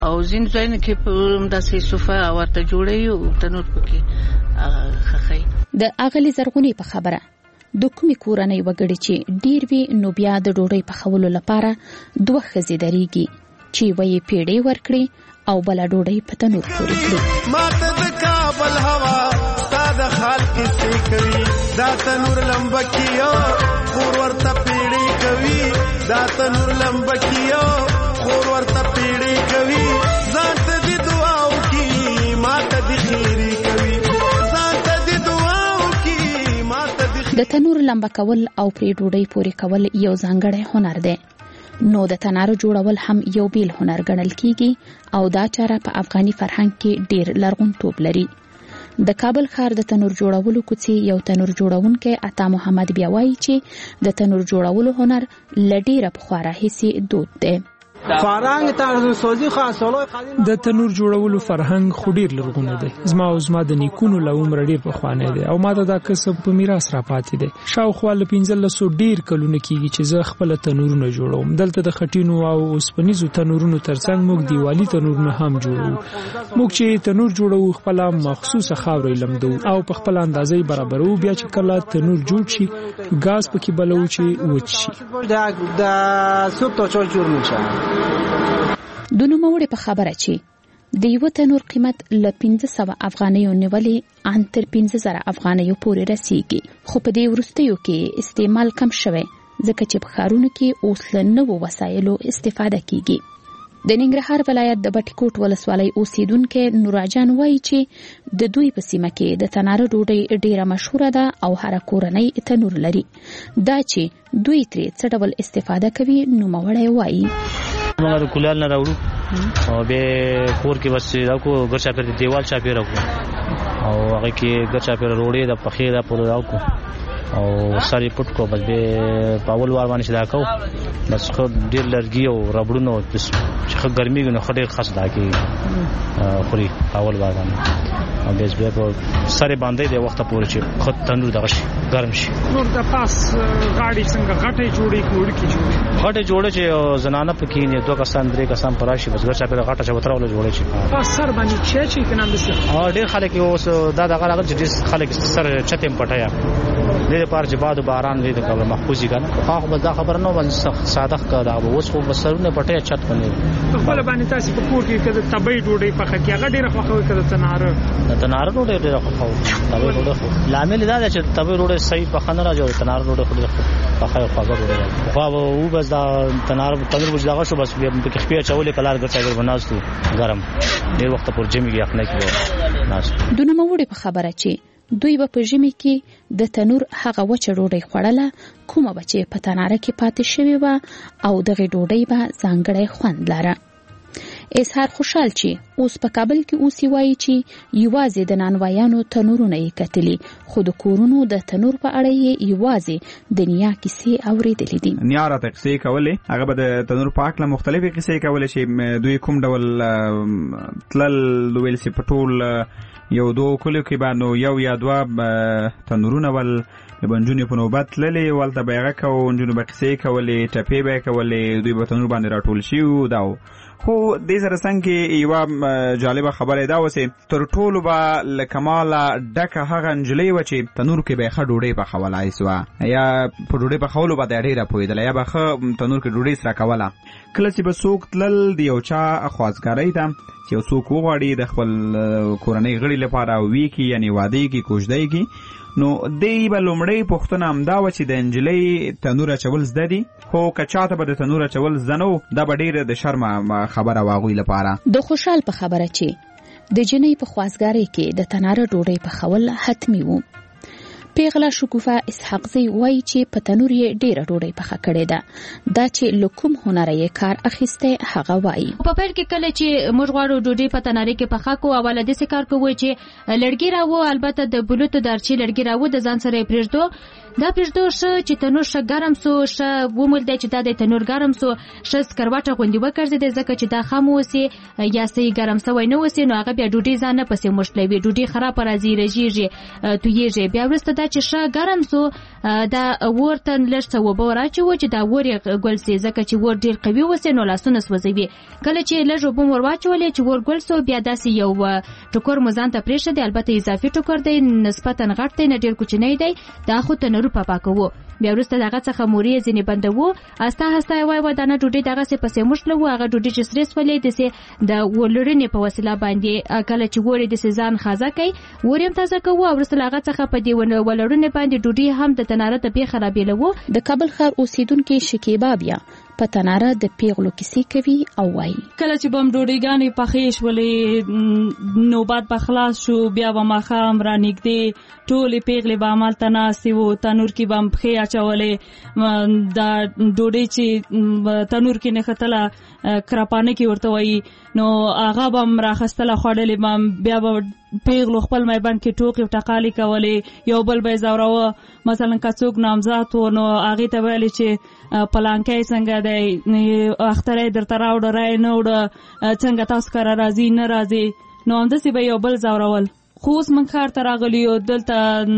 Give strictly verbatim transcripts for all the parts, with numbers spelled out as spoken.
او ځین ځین کې په داسې صوفه ورته جوړي او تنور پکې خخې. د اغلی زرغونی په خبره د کومې کورنۍ وګړي چې ډیر وی نو بیا د ډوډۍ په خولو لپاره دوه ښځې درېږي چې وایي پیړې ورکړي او بل ډوډۍ په تنور پورې کړي. ماته د کابل هوا ساده خال کیسې کوي دا تنور لمبکیو خور ورته پیړې کوي دا تنور لمبکیو خور ورته پیړې کوي ځان ته دې دعا وکي ماته دې خیرې کوي ځان ته دې دعا وکي ماته دې. د تنور لمبه کول او پرې ډوډۍ پورې کول یو ځانګړی هنر دی. نو د تنارو جوړول هم یو بیل هنر ګڼل کیږي او دا چاره په افغاني فرهنګ کې ډیر لرغونتوب لري. د کابل ښار د تنور جوړولو کوڅې یو تنور جوړونکی عطا محمد بیا وایي چې د تنور جوړولو هنر لډیره پخوا راهیسې دود دی. فرهنګ طرز سازی خاصه د تنور جوړولو فرهنګ خو ډیر لرغونی دی. زما او زما د نیکونو له عمر ډیر پخوانی دی او ما دا کسب په میراث را پاتې دی. شاوخوا له پنځه سوه ډیر کلونه کېږي چې زه خپل تنورونه جوړوم. دلته د خټینو او اوسپنیزو تنورونو ترڅنګ موږ دیوالي تنورونه هم جوړو. موږ چې تنور جوړو خپل مخصوصه خاورې لمدو او په خپل اندازې برابرو. بیا چې کله تنور جوړ شي ګاز پکې بلو چې وچ شي. د سوپ ته چول جوړ نشي. د نوموړي په خبره چې د یو تنور قیمت له پنځه سوه افغانیو نیولې ان تر پنځه زره افغانیو پورې رسیږي. خو په دې وروستیو کې استعمال کم شوی ځکه چې په ښارونو کې اوس له نوو وسایلو استفاده کیږي. د ننګرهار ولایت د بټکوټ ولسوالۍ اوسیدونکو نوراجان وایي چې د دوی په سیمه کې د تناره ډوډۍ ډیره مشهوره ده او هر کورنۍ تنور لري. دا چې دوی ترې څه ډول استفاده کوي نوموړی وایي. موږ کولال نه راوړو او به کور کې بس راکو ګرچا پر دیوال چا پیر راکو او هغه کې ګرچا پر روړې د پخې را پور راکو او ساري پټ کو بس به پاول وار باندې شدا کو بس خو ډیر لرګي او ربړونو چې خو ګرمي نو خډیر خاص دا کې خوري پاول وار باندې او بس به په سره باندې د وخت پورې چې خود تنور دغه شي ګرم شي. نور د پاس غاړي څنګه غټه جوړې کوړي کی جوړې غټه جوړه چې زنانه پکې نه دوه کسان درې کسان پراشي بس ګرچا په غټه چوتراول جوړې شي. پاس سر باندې چې چې کنه بس ا ډیر خلک اوس دا دغه راغل چې خلک سر چتم پټایا دې لپاره چې بعد باران دې د کله محفوظي کنه خو خو دا خبر نه باندې ساده کا دا اوس خو بسرونه پټایا چت باندې خپل باندې تاسو په کور کې کده تبې ډوډۍ پخه کې هغه ډیره خوخه کده تناره تناره ډوډۍ ډیره خوخه تبې ډوډۍ لامل دا چې تبې ډوډۍ صحیح پخه نه راځي تناره ډوډۍ خو پخه خوخه ډوډۍ خو او بس دا تناره تنور وځداغه شو بس په خپې چولې کلار ګرځي بناستو ګرم ډیر وخت پر جمی یخ نه کیږي ناس. دونه موړي په خبره چې دوی به په ژمي کې د تنور هغه وچه ډوډۍ خوړله کومه به چې په تناره کې پاتې شوې وه او دغه ډوډۍ به ځانګړی خوند لره. اظهار خوشحال چې اوس په کابل کې اوسي وایي چې یوازې د نانوایانو تنورونه یې کتلي خو د کورونو د تنور په اړه یې یوازې د نیا کیسې اورېدلې دي. نیا راته کیسې کولې هغه به د تنور په اړه مختلفې کیسې کولې چې دوی کوم ډول تلل ویل سي په ټول یو دوه کلیو کې باندې یو یا دوه تنورونه ول لبنجونې په نوبت للې ولته بیغه کو انجونو بقسې کولې ټپې به کولې دوی په تنور باندې راټول شي دا خو د سره څنګه یو جالب خبره دا وسه تر ټولو به لکماله ډکه هغه انجلې و چې تنور کې به خ ډوډۍ په خولای سو یا په ډوډۍ په خولو به ډیره پویدل یا به خ تنور کې ډوډۍ سره کوله کله چې به سوق تل دی یو چا خواځګری ده چې یو څوک وغواړي د خپل کورنۍ غړي لپاره وی کی یعنی واده کی کوژدای کی نو دی به لومړی پښتنه امدا و چې د انجلۍ تنور چول زده دي خو کچاته به د تنور چول زنو دا به ډیره د شرم خبره واغوي لپاره. د خوشحال په خبره چې د جنۍ په خواځګاری کې د تناره ډوډۍ په خول حتمی وو. پیغله شکوفه اسحاق زی وایي چې په تنور یې ډیره ډوډۍ پخه کړې ده. دا چې لکوم هنر یې کار اخیسته هغه وایي. په پیل کې کله چې موږ غواړو ډوډۍ په تناره کې پخه کو اوله د څه کار کوو چې لړګي راو البته د بلوت درچې لړګي راو د ځان سره پرېږدو دا پرېږدو ښه چې تنور ښه ګرم سو، ښه ومولیدی چې دا د تنور ګرم سو، ښه سکروټه غوندې وګرځېدی ځکه چې دا خام اوسي یا صحیح ګرم سوی نه اوسي، نو هغه بیا ډوډۍ ځان نه پسې موښلوي، ډوډۍ خرابه راځي، رژېږي، تویېږي. بیا وروسته دا چې ښه ګرم سو دا اور ته لږ څه اوبه ور اچوو چې دا اور یې ګل سي، ځکه چې اور ډېر قوي اوسي نو لاسونه سوځوي. کله چې لږ اوبه ور واچولې چې اور ګل سو، بیا داسې یو ټوکر مو ځان ته پرېښودی، البته اضافي ټوکر دی، نسبتا غټ دی، نه ډېر کوچنی دی. دا خو تنور په پاکوو. بیا وروسته دغه څخه مورې ځینې بندوو، استه استه یې وای وای دانه ډوډۍ دغسې پسې موښلوو. هغه ډوډۍ چې سرې سولې داسې د ولړنې په وسیله باندې کله چې اور یې داسې ځان خازه کوي، اور یې هم تازه کوو او وروسته له هغه څخه په دې ولړنې باندې ډوډۍ هم د تناره د بیخه رابېلوو. د کابل ښار اوسیدونکې شکیبا بیا په تناره د پیغلو کیسې کوي او وایي کله چې بم ډوډۍ پخې شولې نوبت به خلاص شو، بیا به ماښام رانږدې ټولې پیغلې به همالته ناستې وو، تنور کې به هم پښې اچولې، دا ډوډۍ چې تنور کې نښتله کرپانه کې ورته وایي، نو هغه به هم راخستله خوړلې به هم، بیا به پیغلو خپل میبند کې ټوکې ټقالې کولې، یو بل به یې ځوراوه. مثلا که څوک نامزاد و نو هغې ته ویلې چې پلانکی څنګه دی، اختری درته راوړه رای نه وړه، څنګه تاسو کره راځي نه راځي، نو همداسې به یو بل ځورول. خو اوس موږ ښار ته راغلي یو، دلته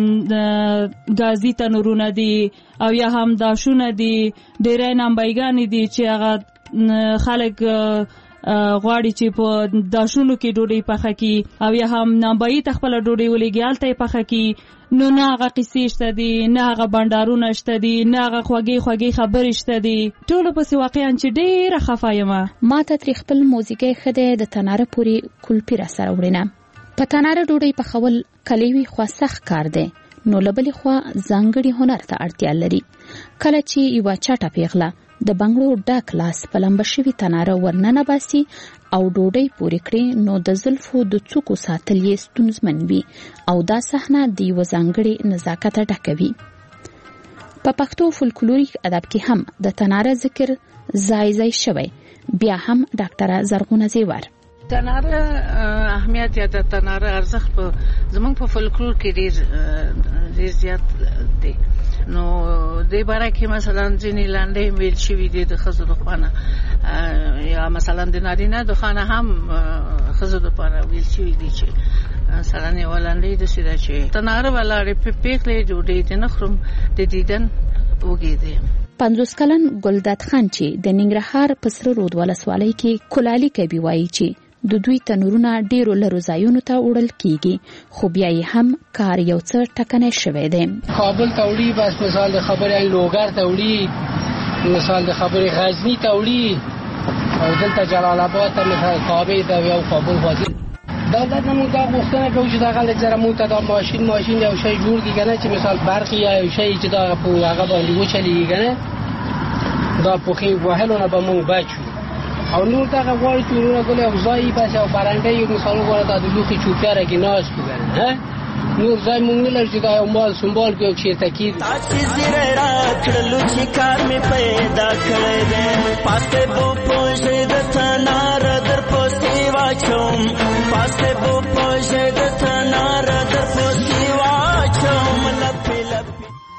ګازي تنورونه دي او یا هم داشونه دي، ډېری نامبایګانې دي چې هغه خلک غواړي چې په داشونو کې ډوډۍ پخه کړي او یا هم نامبایي ته خپله ډوډۍ ولېږي هلته یې پخه کړي. نو نه هغه قصې شته دي، نه هغه بنډارونه شته دي، نه هغه خوږې خوږې خبرې شته دي. ټولو پسې واقعا چې ډېره خفه یم. ما ته ترې خپل موزیګی ښه دی، د تناره پورې کلپي را سره وړینه. په تناره ډوډۍ پخول کلی وي خو سخت کار دی، نو له بلې خوا ځانګړي هنر ته اړتیا لري. کله چې یوه چټه پیغله د بنګړو ډک لاس په لمبه شوي تناره ورننه باسي او ډوډۍ پورې کړي، نو د زلفو د څوکو ساتل یې ستونزمن وي او دا صحنه د یوه ځانګړي نزاکته ډکه وي. په پښتو فولکلوریک ادب کې هم د تناره ذکر ځای ځای شوی. بیا هم ډاکټره زرغونه زیور تناره اهمیت یا د تناره ارزښت په زمونږ په فولکلور کې ډېر ډېر زیات دی. نو دې باره کې مثلا ځینې لنډۍ ویل شوي دي د ښځو د خوا نه، یا مثلا د نارینه د خوا نه هم ښځو دپاره ویل شوي دي چې مثلا یوه لنډۍ داسې ده چې تناره ولاړې پیغلې ډوډۍ دې نه خورم د دیدن وږې دی. پنځوس کلن ګلداد خان چې د ننګرهار په سره رود ولسوالۍ کې کلالي کوي وایي چې د دوی تنورونه ډیرو لرو ځایونو ته وړل کیږي، خو بیا یې هم کار یو څه ټکنی شوی دی. کابل ته وړي، بس مثال د خبرې لوګر ته وړي، مثال د خبرې غزني ته وړي، او دلته جلال آباد ته مثال کابل ته یو کابل وځي. دولت موږ دا غوښتنه کوو چې دا غلط زره موږ ته دا ماشین ماشین یو شی جوړ کړي کنه، چې مثال برقي یا یو شی چې دا په هغه باندې وچلېږي کنه، دا پوخي وهلو نه به موږ بچو. او نور دا غواړي چې نور غوړي او ځای بس او برانډي یو مثال غواړي دا د لوخي چوکاره کې ناز کوي ها، نور ځای موږ نه لري دا یو مال سمبال کې او چیرته کې تاسو زیره راکړلو چې کار می پیدا کړې ده، پاسه بو پوجې د تنار در پوسی واچوم، پاسه بو پوجې د تنار در پوسی واچوم لپی لپی.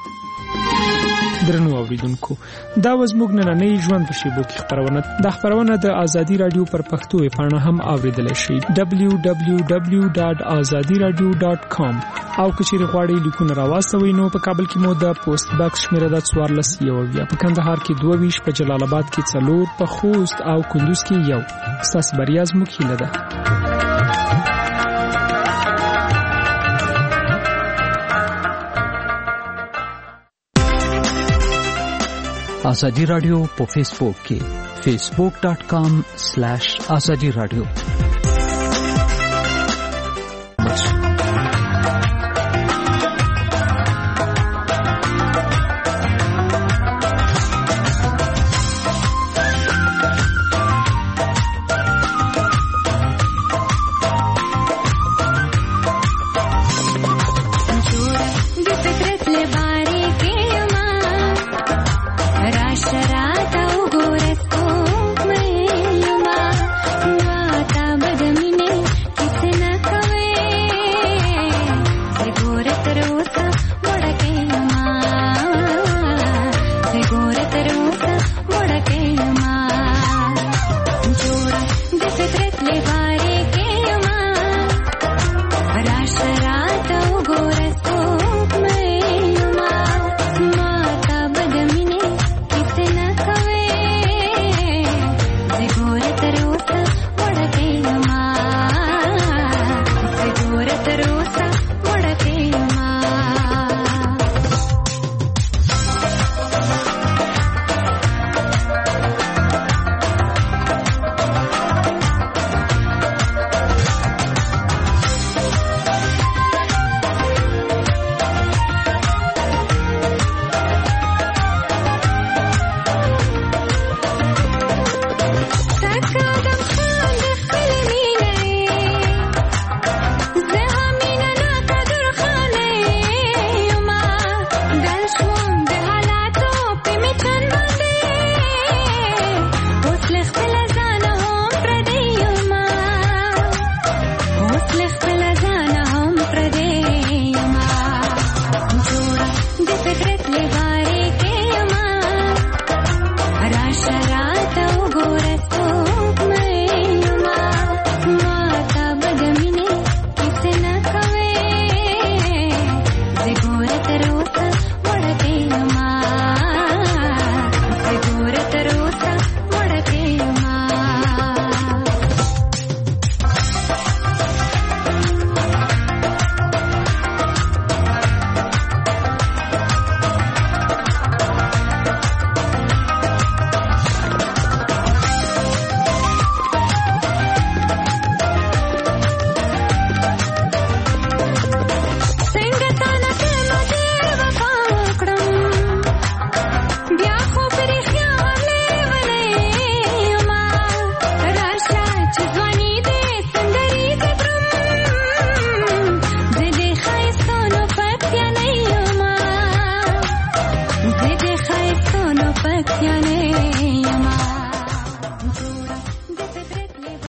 درنو اوریدونکو، دا وزموږ نننۍ ژوند په شیبو کې خبرونه. دا خبرونه د آزادي رادیو پر پښتو پاڼه هم اوریدلای شئ دبلیو دبلیو دبلیو ډاټ آزادي رادیو ډاټ کام. او که چیرې غواړئ لیکونه راواستوئ نو په کابل کې مو د پوسټ باکس شمیره د څوارلس یو اویا، په کندهار کې دوه ویشت، په جلال آباد کې څلور، په خوست او کندوز کې یو. ستاسو بریا زموږ هیله ده. آزادی رادیو په فیسبوک کې facebook dot com slash azadi radio